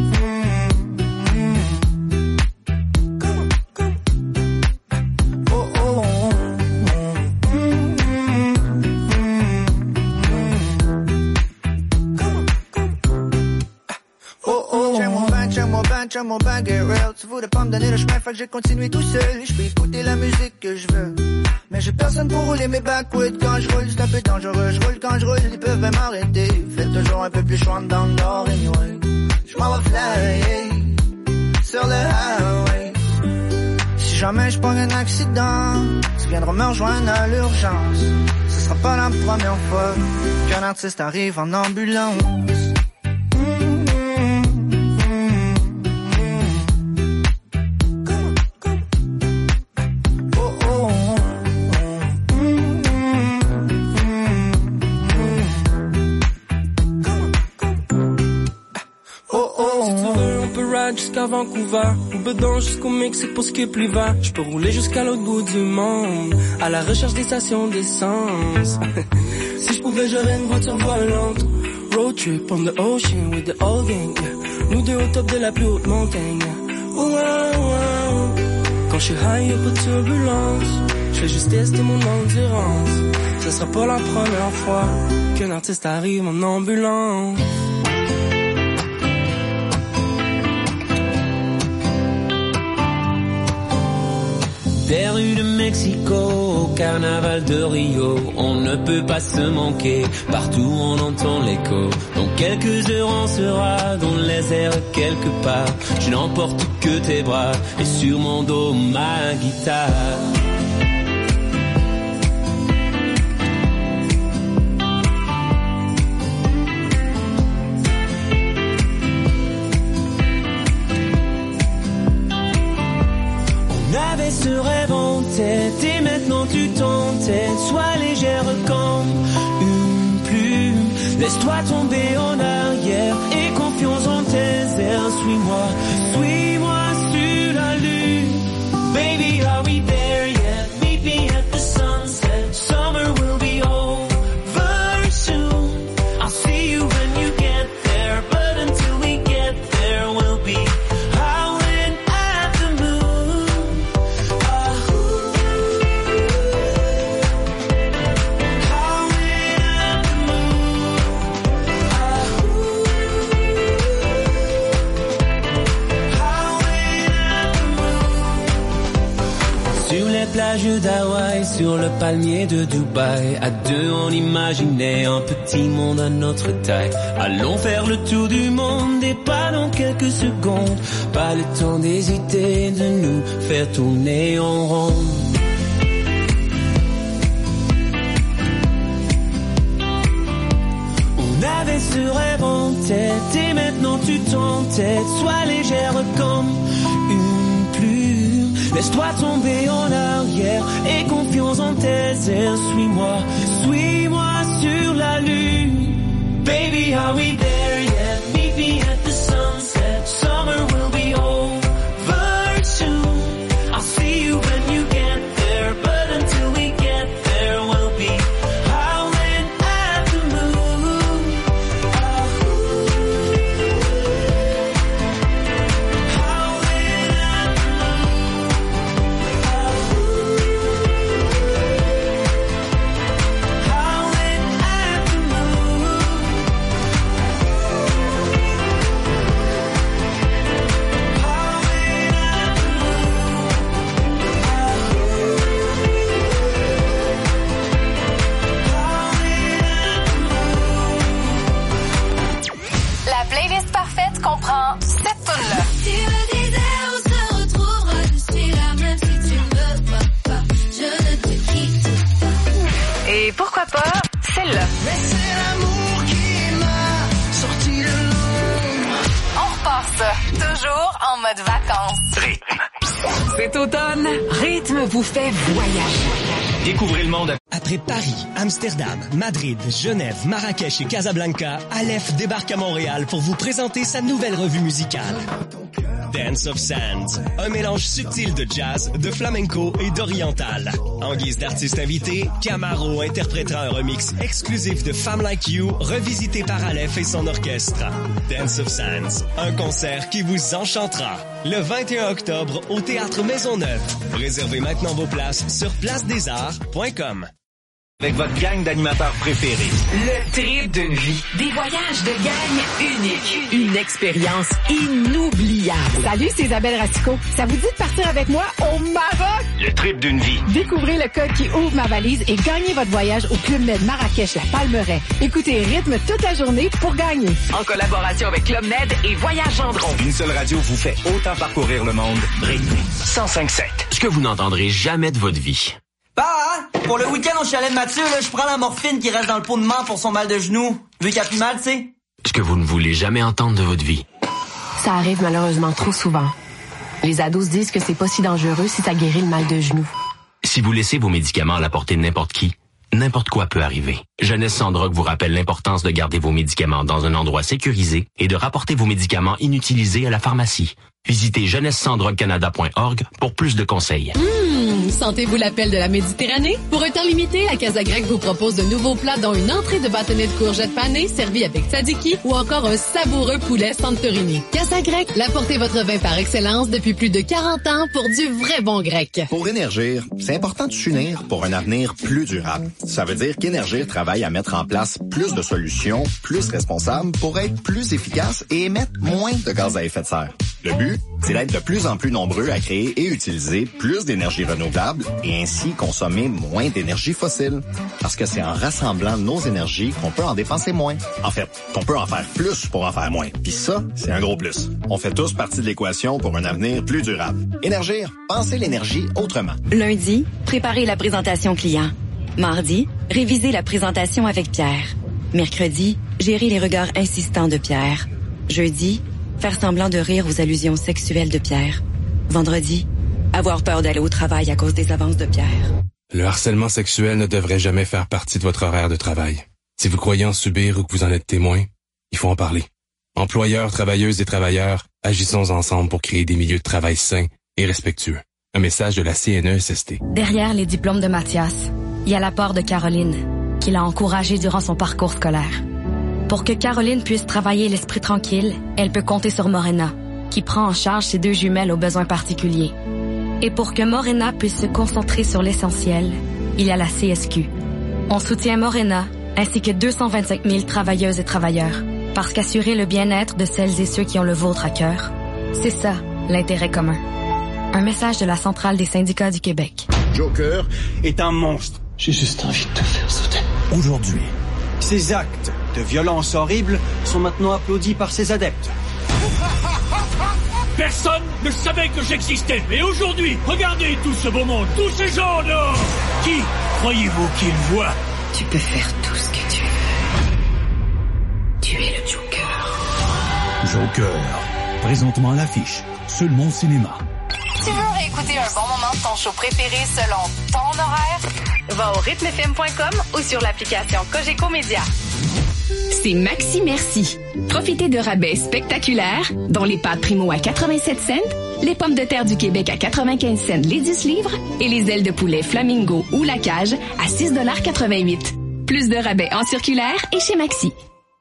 Check mon bag get real. Tu voulais pas me donner le chemin, fait que j'ai continué tout seul. Je peux écouter la musique que je veux, mais j'ai personne pour rouler mes backwoods. Quand je roule, c'est un peu dangereux. Je roule quand je roule, ils peuvent même m'arrêter. Fait toujours un peu plus chouette dans le nord, anyway. Je m'en vais fly sur le highway. Si jamais je prends un accident, tu viendras me rejoindre à l'urgence. Ce sera pas la première fois qu'un artiste arrive en ambulance. Jusqu'à Vancouver, ou bedon jusqu'au Mexique pour skip l'hiver. Je peux rouler jusqu'à l'autre bout du monde, à la recherche des stations d'essence. Si je pouvais, j'aurais une voiture volante. Road trip on the ocean with the old gang, yeah. Nous deux au top de la plus haute montagne, yeah. Oh, wow, wow. Quand je suis high, y'a pas de turbulence. Je fais juste tester mon endurance. Ce sera pas la première fois qu'un artiste arrive en ambulance. Des rues de Mexico au carnaval de Rio, on ne peut pas se manquer, partout on entend l'écho. Dans quelques heures on sera dans les airs quelque part. Je n'emporte que tes bras et sur mon dos ma guitare. On avait ce rêve en tête et maintenant tu t'entêtes. Sois légère comme une plume. Laisse-toi tomber en arrière et confiance en tes airs. Suis-moi, suis-moi sur la lune. Baby, are we there yet? Meet me at the sunset. Summer will be over soon. I'll see you when you get there, but until we get there, we'll be howling at the moon. Sur les plages d'Hawaï, sur le palmier de Dubaï, à deux on imaginait un petit monde à notre taille. Allons faire le tour du monde et pas dans quelques secondes. Pas le temps d'hésiter, de nous faire tourner en rond. On avait ce rêve en tête et maintenant tu t'entêtes. Sois légère comme une plume. Laisse-toi tomber en arrière et confiance en tes airs. Suis-moi, suis-moi sur la lune. Baby, are we there yet? Meet me at the sunset. Summer will be over soon. I'll see you when you get there, but until we get there, we'll be howling at the moon. Howling at the moon. Howling at the moon. La playlist parfaite comprend cette tune-là. Si le désert se retrouvera, je suis là même si tu me vois pas. Je ne te quitte pas. Et pourquoi pas celle-là. Mais c'est l'amour qui m'a sorti de l'ombre. On repart ça, toujours en mode vacances. Rythme. Cet automne, Rythme vous fait voyager. Découvrez le monde. Après Paris, Amsterdam, Madrid, Genève, Marrakech et Casablanca, Aleph débarque à Montréal pour vous présenter sa nouvelle revue musicale. Dance of Sands, un mélange subtil de jazz, de flamenco et d'oriental. En guise d'artiste invité, Camaro interprétera un remix exclusif de Femme Like You, revisité par Aleph et son orchestre. Dance of Sands, un concert qui vous enchantera. Le vingt et un octobre au Théâtre Maisonneuve. Réservez maintenant vos places sur place des arts point com. Avec votre gang d'animateurs préférés. Le trip d'une vie. Des voyages de gang uniques. Une expérience inoubliable. Salut, c'est Isabelle Ratico. Ça vous dit de partir avec moi au Maroc? Le trip d'une vie. Découvrez le code qui ouvre ma valise et gagnez votre voyage au Club Med Marrakech La Palmeraie. Écoutez Rythme toute la journée pour gagner. En collaboration avec Club Med et Voyage Gendron. Une seule radio vous fait autant parcourir le monde. Rythme cent cinq sept. Ce que vous n'entendrez jamais de votre vie. Bah, hein? Pour le week-end au chalet de Mathieu, là, je prends la morphine qui reste dans le pot de menthe pour son mal de genou. Vu qu'il a plus mal, tu sais. Ce que vous ne voulez jamais entendre de votre vie. Ça arrive malheureusement trop souvent. Les ados se disent que c'est pas si dangereux si ça guérit le mal de genou. Si vous laissez vos médicaments à la portée de n'importe qui, n'importe quoi peut arriver. Jeunesse sans drogue vous rappelle l'importance de garder vos médicaments dans un endroit sécurisé et de rapporter vos médicaments inutilisés à la pharmacie. Visitez jeunesse sans drogue canada point org pour plus de conseils. Mmh, sentez-vous l'appel de la Méditerranée? Pour un temps limité, la Casa Grecque vous propose de nouveaux plats dont une entrée de bâtonnet de courgettes panées servie avec tzatziki ou encore un savoureux poulet Santorini. Casa Grecque, l'apportez votre vin par excellence depuis plus de quarante ans pour du vrai bon grec. Pour Énergir, c'est important de s'unir pour un avenir plus durable. Ça veut dire qu'Énergir travaille à mettre en place plus de solutions, plus responsables pour être plus efficace et émettre moins de gaz à effet de serre. Le but, c'est d'être de plus en plus nombreux à créer et utiliser plus d'énergie renouvelable et ainsi consommer moins d'énergie fossile. Parce que c'est en rassemblant nos énergies qu'on peut en dépenser moins. En fait, qu'on peut en faire plus pour en faire moins. Puis ça, c'est un gros plus. On fait tous partie de l'équation pour un avenir plus durable. Énergir, pensez l'énergie autrement. Lundi, préparez la présentation client. Mardi, révisez la présentation avec Pierre. Mercredi, gérez les regards insistants de Pierre. Jeudi, faire semblant de rire aux allusions sexuelles de Pierre. Vendredi, avoir peur d'aller au travail à cause des avances de Pierre. Le harcèlement sexuel ne devrait jamais faire partie de votre horaire de travail. Si vous croyez en subir ou que vous en êtes témoin, il faut en parler. Employeurs, travailleuses et travailleurs, agissons ensemble pour créer des milieux de travail sains et respectueux. Un message de la C N E S S T. Derrière les diplômes de Mathias, il y a l'apport de Caroline, qui l'a encouragé durant son parcours scolaire. Pour que Caroline puisse travailler l'esprit tranquille, elle peut compter sur Morena, qui prend en charge ses deux jumelles aux besoins particuliers. Et pour que Morena puisse se concentrer sur l'essentiel, il y a la C S Q. On soutient Morena, ainsi que deux cent vingt-cinq mille travailleuses et travailleurs, parce qu'assurer le bien-être de celles et ceux qui ont le vôtre à cœur, c'est ça, l'intérêt commun. Un message de la Centrale des syndicats du Québec. Joker est un monstre. J'ai juste envie de te faire sauter. Aujourd'hui, ces actes de violence horrible sont maintenant applaudis par ses adeptes. Personne ne savait que j'existais. Et aujourd'hui, regardez tout ce beau monde, tous ces gens dehors. Qui croyez-vous qu'ils voient? Tu peux faire tout ce que tu veux. Tu es le Joker. Joker. Présentement à l'affiche. Seulement au cinéma. Tu veux réécouter un bon moment de ton show préféré selon ton horaire? Va au rythme f m point com ou sur l'application Cogeco Média. C'est Maxi Merci. Profitez de rabais spectaculaires, dont les pâtes Primo à quatre-vingt-sept cents, les pommes de terre du Québec à quatre-vingt-quinze cents les dix livres et les ailes de poulet Flamingo ou La Cage à six dollars quatre-vingt-huit. Plus de rabais en circulaire et chez Maxi.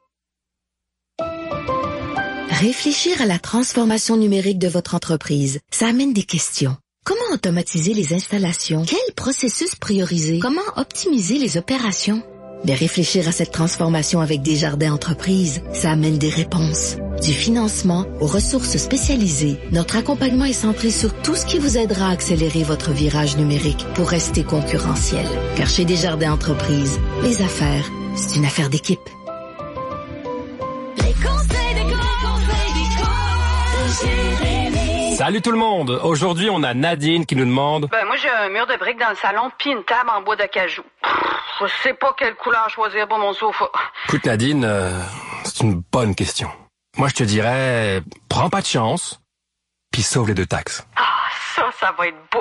Réfléchir à la transformation numérique de votre entreprise, ça amène des questions. Comment automatiser les installations? Quel processus prioriser? Comment optimiser les opérations? De réfléchir à cette transformation avec Desjardins Entreprises, ça amène des réponses. Du financement aux ressources spécialisées, notre accompagnement est centré sur tout ce qui vous aidera à accélérer votre virage numérique pour rester concurrentiel. Car chez Desjardins Entreprises, les affaires, c'est une affaire d'équipe. Les conseils des Salut tout le monde! Aujourd'hui, on a Nadine qui nous demande... Ben, moi, j'ai un mur de briques dans le salon puis une table en bois de cajou. Je sais pas quelle couleur choisir pour mon sofa. Écoute, Nadine, euh, c'est une bonne question. Moi, je te dirais, prends pas de chance, puis sauve les deux taxes. Ah, ça, ça va être beau.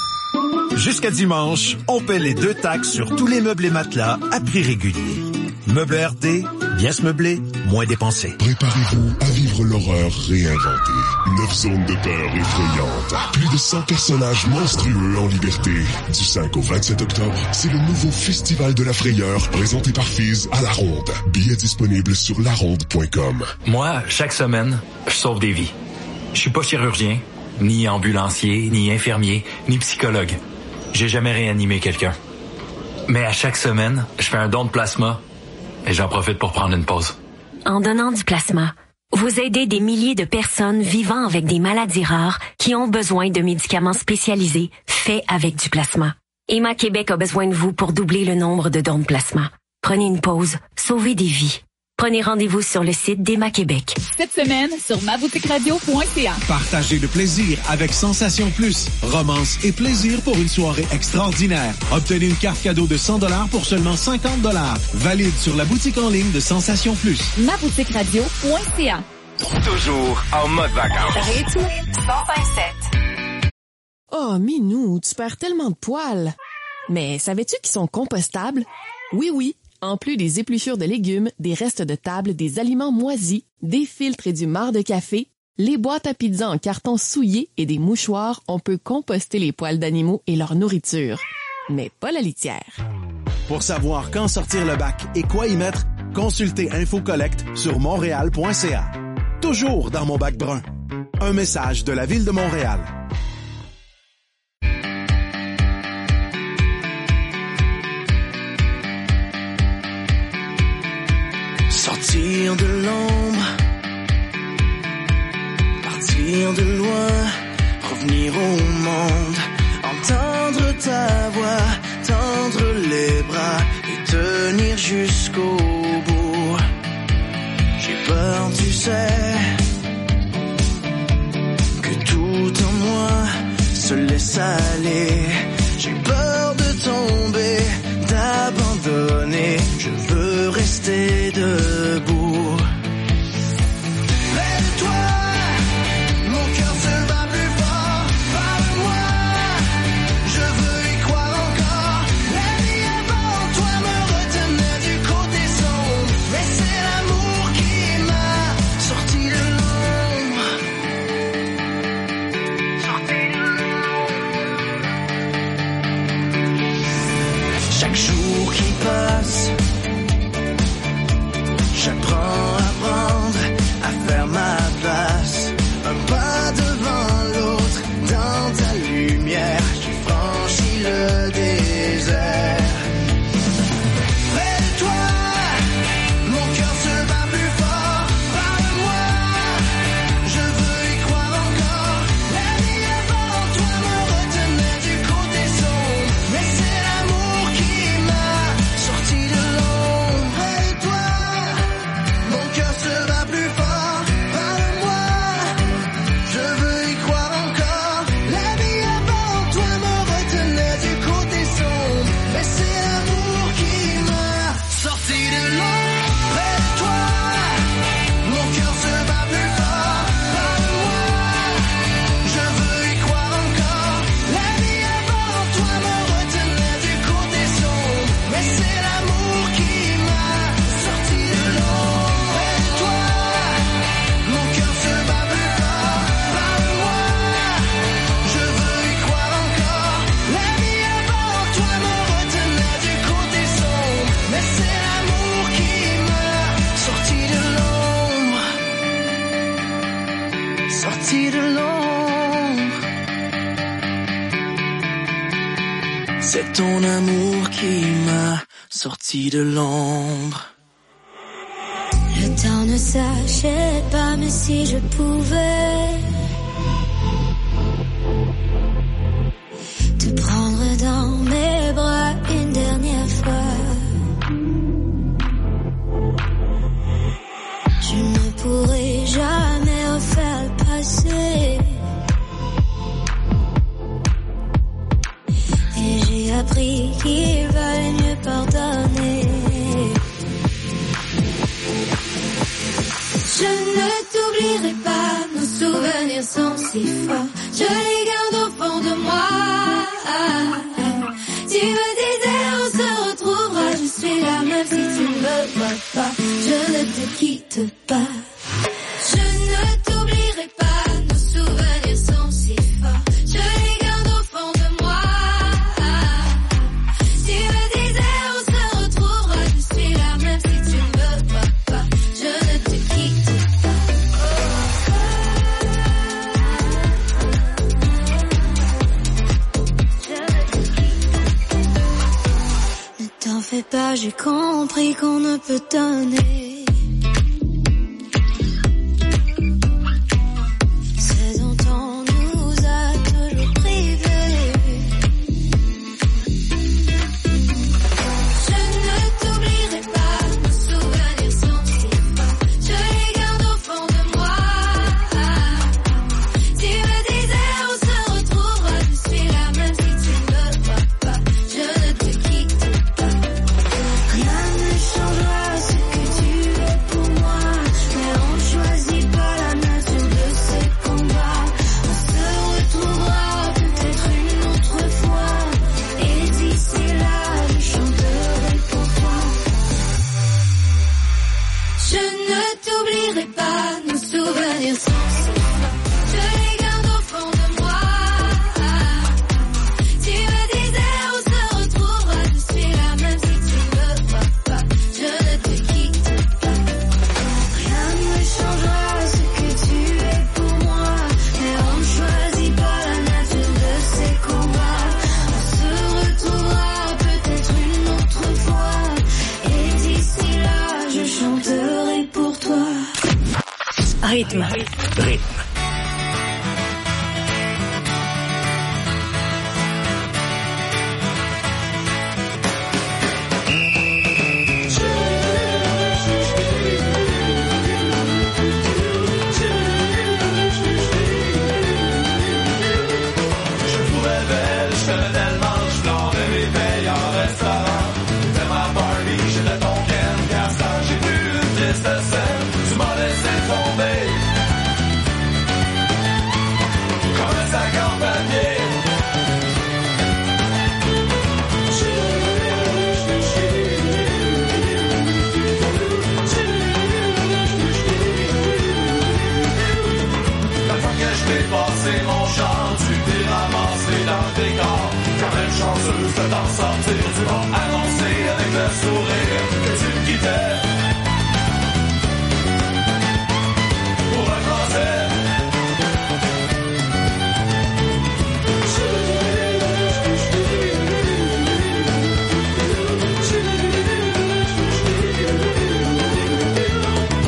Jusqu'à dimanche, on paie les deux taxes sur tous les meubles et matelas à prix régulier. Meubles R T, bien se meubler, moins dépenser. Préparez-vous à vivre l'horreur réinventée. Neuf zones de peur effrayantes. Plus de cent personnages monstrueux en liberté. Du cinq au vingt-sept octobre, c'est le nouveau Festival de la Frayeur présenté par Fizz à La Ronde. Billets disponibles sur la ronde point com. Moi, chaque semaine, je sauve des vies. Je suis pas chirurgien, ni ambulancier, ni infirmier, ni psychologue. J'ai jamais réanimé quelqu'un. Mais à chaque semaine, je fais un don de plasma et j'en profite pour prendre une pause. En donnant du plasma, vous aidez des milliers de personnes vivant avec des maladies rares qui ont besoin de médicaments spécialisés faits avec du plasma. Emma Québec a besoin de vous pour doubler le nombre de dons de plasma. Prenez une pause, sauvez des vies. Prenez rendez-vous sur le site d'Emma Québec. Cette semaine, sur ma boutique radio point c a. Partagez le plaisir avec Sensation Plus. Romance et plaisir pour une soirée extraordinaire. Obtenez une carte cadeau de cent dollars pour seulement cinquante dollars. Valide sur la boutique en ligne de Sensation Plus. ma boutique radio point c a. Toujours en mode vacances. Rythme cent cinq sept. Oh, Minou, tu perds tellement de poils. Mais savais-tu qu'ils sont compostables? Oui, oui. En plus des épluchures de légumes, des restes de table, des aliments moisis, des filtres et du marc de café, les boîtes à pizza en carton souillé et des mouchoirs, on peut composter les poils d'animaux et leur nourriture. Mais pas la litière. Pour savoir quand sortir le bac et quoi y mettre, consultez InfoCollect sur montréal point c a. Toujours dans mon bac brun. Un message de la Ville de Montréal. Sortir de l'ombre, partir venir de loin, revenir au monde, entendre ta voix, tendre les bras et tenir jusqu'au bout. J'ai peur, tu sais, que tout en moi se laisse aller. J'ai peur de tomber, d'abandonner. Je veux rester debout. Près de toi, mon cœur se bat plus fort. Parle-moi, je veux y croire encore. La vie avant toi me retenait du côté sombre, mais c'est l'amour qui m'a sorti de l'ombre. Sorti de l'ombre. Chaque jour qui passe, j'apprends à prendre, à faire ma place. Un pas devant l'autre, dans ta lumière, j'ai franchi le désert. Près de toi, mon cœur se bat plus fort. Parle-moi, je veux y croire encore. La vie avant toi me retenait du côté sombre, mais c'est l'amour qui m'a sorti de l'ombre. Près de toi, mon cœur se bat plus fort. Parle-moi, je veux y croire encore. La vie avant toi me retenait du côté sombre, mais c'est l'amour qui m'a sorti de l'ombre. Près de toi, mon cœur se bat plus fort. Parle-moi, je veux y croire encore. La vie avant toi me retenait du côté sombre, mais c'est l'amour qui m'a sorti de l'ombre. Près de toi, mon cœur se bat plus fort. Parle-moi, je veux y croire encore. La vie avant toi me retenait du côté sombre, mais c'est l'amour qui m'a sorti de l'ombre. Sorti de l'ombre. C'est ton amour qui m'a sorti de l'ombre. Le temps ne s'achète pas, mais si je pouvais te prendre dans mes bras une dernière fois, je ne pourrais jamais refaire le passé. Et j'ai appris qu'il valait mieux pardonner. Je ne t'oublierai pas, nos souvenirs sont si forts, je les garde au fond de moi. Tu me disais on se retrouvera, je suis là même si tu ne me vois pas, je ne te quitte pas. Je ne t'oublierai pas, nos souvenirs sont si forts, je les garde au fond de moi. Tu me disais on se retrouvera, je suis là même si tu ne me vois pas, je ne te quitte pas. Ne t'en fais pas, j'ai compris qu'on ne peut donner. Ce dont on nous a toujours privés. Je ne t'oublierai pas, nos souvenirs sont si forts, je les garde au fond de moi. Tu me disais on se retrouvera, je suis là même si tu ne me vois pas, je ne te quitte pas. Rien ne changera ce que tu es pour moi, mais on ne choisit pas la nature de ces combats. On se retrouvera peut-être une autre fois, et d'ici là je chanterai pour toi. Je ne t'oublierai pas, nos souvenirs sont si forts, je les garde au fond de moi. Tu me disais on se retrouvera, je suis là même si tu ne me vois pas, je ne te quitte pas. Rien ne changera ce que tu es pour moi, mais on ne choisit pas la nature de ces combats. On se retrouvera peut-être une autre fois, et d'ici là je chanterai pour toi. Rythme. Rythme. chanceuse de t'en sortir. Tu vas annoncer avec le sourire que tu me quittais.